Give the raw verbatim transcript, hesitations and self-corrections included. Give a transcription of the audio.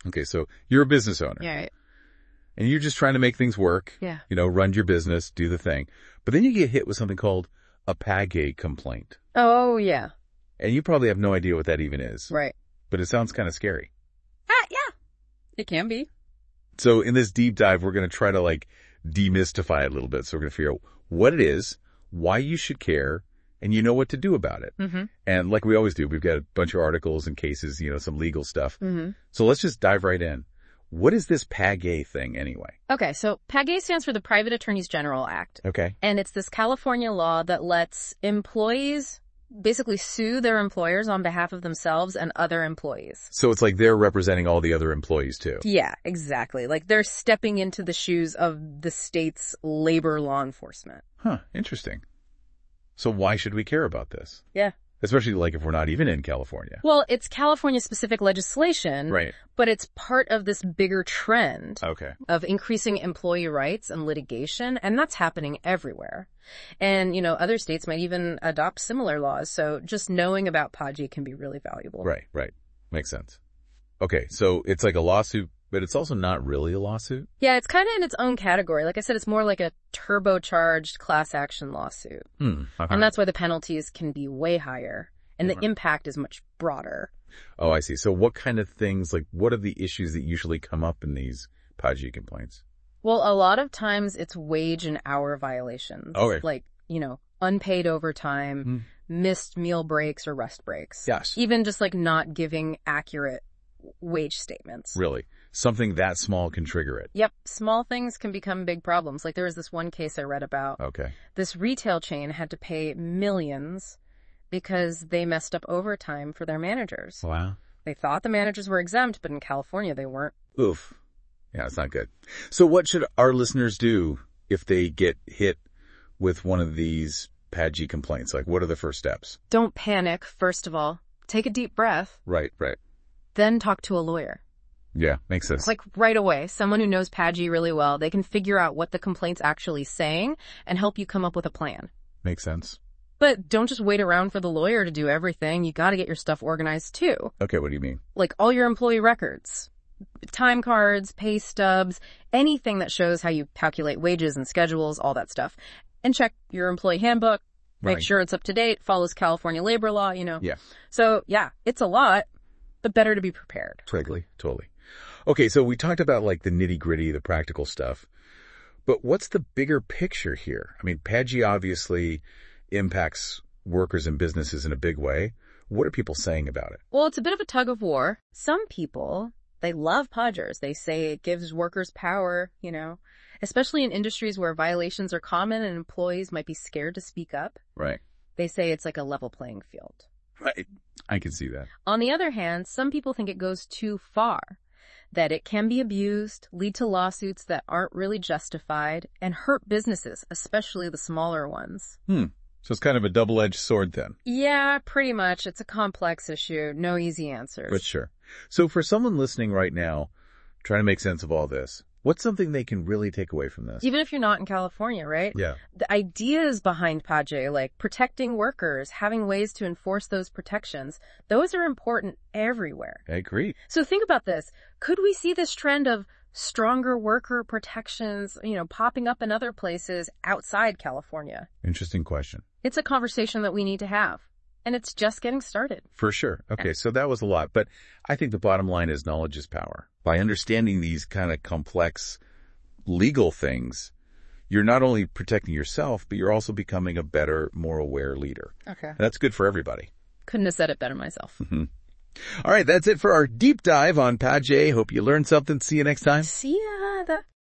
Okay, so you're a business owner. Yeah, right. And you're just trying to make things work. Yeah. You know, run your business, do the thing. But then you get hit with something called a PAGAY complaint. Oh, yeah. And you probably have no idea what that even is. Right. But it sounds kind of scary. Ah, yeah. It can be. So in this deep dive, we're going to try to like demystify it a little bit. So we're going to figure out what it is, why you should care, and you know what to do about it. Mm-hmm. And like we always do, we've got a bunch of articles and cases, you know, some legal stuff. Mm-hmm. So let's just dive right in. What is this PAGAY thing anyway? Okay, so PAGAY stands for the Private Attorneys General Act. Okay. And it's this California law that lets employees basically sue their employers on behalf of themselves and other employees. So it's like they're representing all the other employees too. Yeah, exactly. Like they're stepping into the shoes of the state's labor law enforcement. Huh, interesting. So why should we care about this? Yeah. Especially like if we're not even in California. Well, it's California-specific legislation, Right. But it's part of this bigger trend Okay. of increasing employee rights and litigation, and that's happening everywhere. And, you know, other states might even adopt similar laws, so just knowing about PAGAY can be really valuable. Right, right. Makes sense. Okay, so it's like a lawsuit, but it's also not really a lawsuit? Yeah, it's kind of in its own category. Like I said, it's more like a turbocharged class action lawsuit. Hmm. Okay. And that's why the penalties can be way higher, and the Right. impact is much broader. Oh, I see. So what kind of things, like what are the issues that usually come up in these PAGAY complaints? Well, a lot of times it's wage and hour violations. Okay. Like, you know, unpaid overtime, Hmm. missed meal breaks or rest breaks. Yes. Even just like not giving accurate wage statements. Really? Something that small can trigger it? Yep. Small things can become big problems. Like there was this one case I read about. Okay. This retail chain had to pay millions because they messed up overtime for their managers. Wow. They thought the managers were exempt, but in California they weren't. Oof. Yeah, it's not good. So what should our listeners do if they get hit with one of these PAGAY complaints? Like, what are the first steps? Don't panic, first of all. Take a deep breath, Right, right. then talk to a lawyer. Yeah, makes sense. Like right away, someone who knows PAGAY really well, they can figure out what the complaint's actually saying and help you come up with a plan. Makes sense. But don't just wait around for the lawyer to do everything. You gotta get your stuff organized too. Okay, what do you mean? Like all your employee records, time cards, pay stubs, anything that shows how you calculate wages and schedules, all that stuff. And check your employee handbook, make Right. sure it's up to date, follows California labor law, you know. Yeah. So yeah, it's a lot, but better to be prepared. Totally, totally. Okay, so we talked about like the nitty gritty, the practical stuff, but what's the bigger picture here? I mean, PAGAY obviously impacts workers and businesses in a big way. What are people saying about it? Well, it's a bit of a tug of war. Some people, they love PAGARs. They say it gives workers power, you know, especially in industries where violations are common and employees might be scared to speak up. Right. They say it's like a level playing field. Right. I can see that. On the other hand, some people think it goes too far, that it can be abused, lead to lawsuits that aren't really justified, and hurt businesses, especially the smaller ones. Hmm. So it's kind of a double-edged sword then. Yeah, pretty much. It's a complex issue. No easy answers. But sure. So for someone listening right now, trying to make sense of all this, what's something they can really take away from this? Even if you're not in California, right? Yeah. The ideas behind PAGAY, like protecting workers, having ways to enforce those protections, those are important everywhere. I agree. So think about this. Could we see this trend of stronger worker protections, you know, popping up in other places outside California? Interesting question. It's a conversation that we need to have. And it's just getting started. For sure. Okay, so that was a lot. But I think the bottom line is knowledge is power. By understanding these kind of complex legal things, you're not only protecting yourself, but you're also becoming a better, more aware leader. Okay. And that's good for everybody. Couldn't have said it better myself. All right, that's it for our deep dive on PAGAY. Hope you learned something. See you next time. See ya.